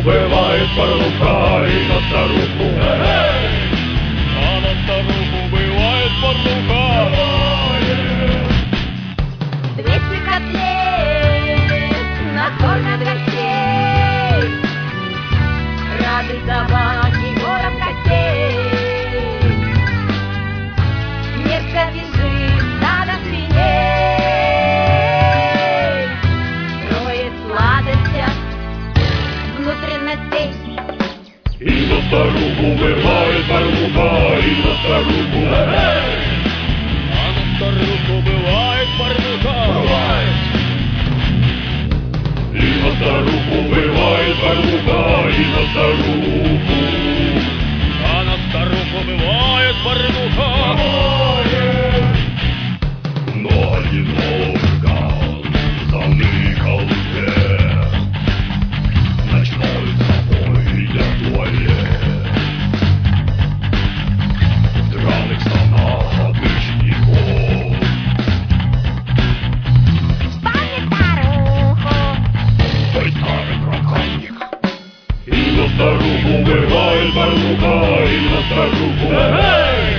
бывает порнуха и на старуху. А на старуху бывает порнуха. 200 котлет накормят гостей, рады собаки, гором котей. Мирка бежит стадом свиней, строит сладостях внутренностей. И на старуху бывает порнуха, и на старуху. А на старуху бывает порнуха. И на старуху бывает порнуха, и на старуху. А на старуху бывает порнуха. Но одиноко заныкал вверх ночной собой для туалет. В драных штанах отличников. Вспомни старуху. Ой, старый проказник. И на старуху бывает порнуха, и на старуху.